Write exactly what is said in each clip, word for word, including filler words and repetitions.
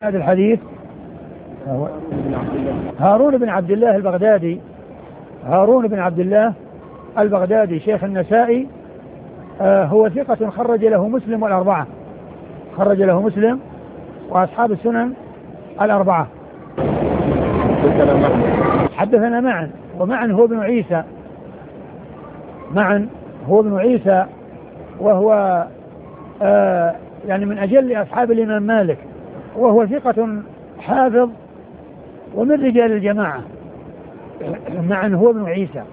هذا الحديث هارون بن عبد الله البغدادي هارون بن عبد الله البغدادي شيخ النسائي. آه هو ثقة خرج له مسلم والأربعة خرج له مسلم وأصحاب السنن الأربعة. حدثنا معا ومعا هو ابن عيسى معا هو ابن عيسى وهو آه يعني من أجل أصحاب الإمام مالك، وهو ثقة حافظ ومن رجال الجماعة. معا هو ابن عيسى.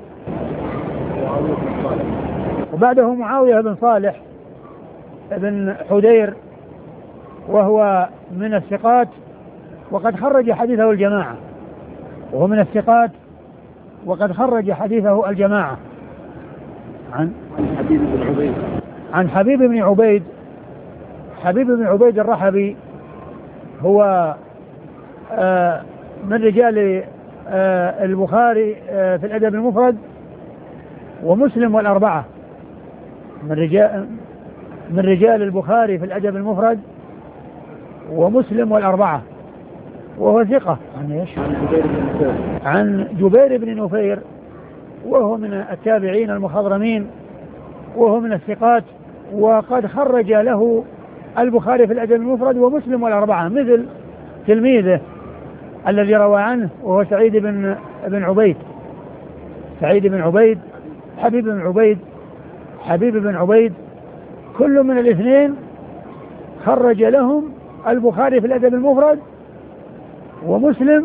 وبعده معاوية بن صالح بن حدير وهو من الثقات وقد خرج حديثه الجماعة وهو من الثقات وقد خرج حديثه الجماعة. عن حبيب بن عبيد عن حبيب بن عبيد حبيب بن عبيد الرحبي هو آه من رجال آه البخاري آه في الأدب المفرد ومسلم والأربعة من رجال من رجال البخاري في الأدب المفرد ومسلم والأربعة، وهو ثقة. عن ايش؟ عن جبير بن نفير وهو من التابعين المخضرمين وهو من الثقات، وقد خرج له البخاري في الأدب المفرد ومسلم والأربعة، مثل تلميذه الذي روى عنه وهو سعيد بن بن عبيد سعيد بن عبيد حبيب بن عبيد حبيب بن عبيد كل من الاثنين خرج لهم البخاري في الأدب المفرد ومسلم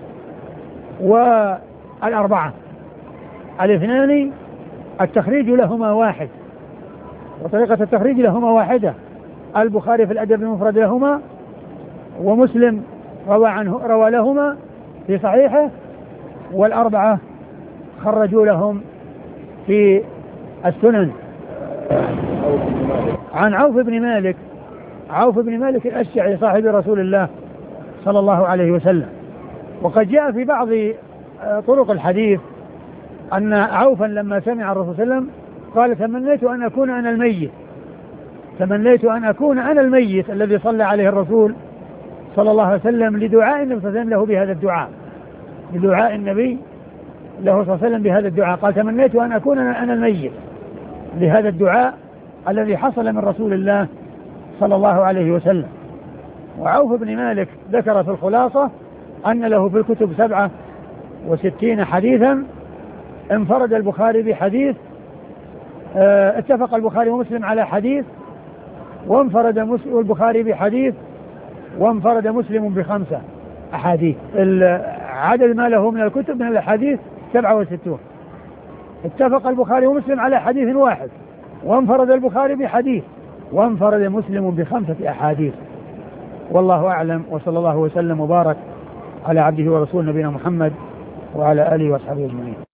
والأربعة. الاثنان التخريج لهما واحد وطريقة التخريج لهما واحدة. البخاري في الأدب المفرد لهما ومسلم روى عنه روى لهما في صحيحه، والأربعة خرجوا لهم في السنن. عن عوف بن مالك عوف بن مالك الأشجعي صاحب رسول الله صلى الله عليه وسلم. وقد جاء في بعض طرق الحديث أن عوفا لما سمع الرسول صلى الله عليه وسلم قال: تمنيت أن أكون أنا الميت تمنيت أن أكون أنا الميت الذي صلى عليه الرسول صلى الله عليه وسلم، لدعاء النبي صلى الله عليه وسلم له بهذا الدعاء لدعاء النبي له صلى الله عليه وسلم بهذا الدعاء. قال: تمنيت أن أكون أنا الميت لهذا الدعاء الذي حصل من رسول الله صلى الله عليه وسلم. وعوف بن مالك ذكر في الخلاصة أن له في الكتب سبعة وستين حديثا، انفرد البخاري بحديث، اه اتفق البخاري ومسلم على حديث، وانفرد مسلم البخاري بحديث، وانفرد مسلم بخمسة أحاديث. عدد ما له من الكتب من الحديث سبعة وستون. اتفق البخاري ومسلم على حديث واحد، وانفرد البخاري بحديث، وانفرد مسلم بخمسة أحاديث. والله أعلم، وصلى الله وسلم وبارك على عبده ورسوله نبينا محمد وعلى آله وأصحابه أجمعين.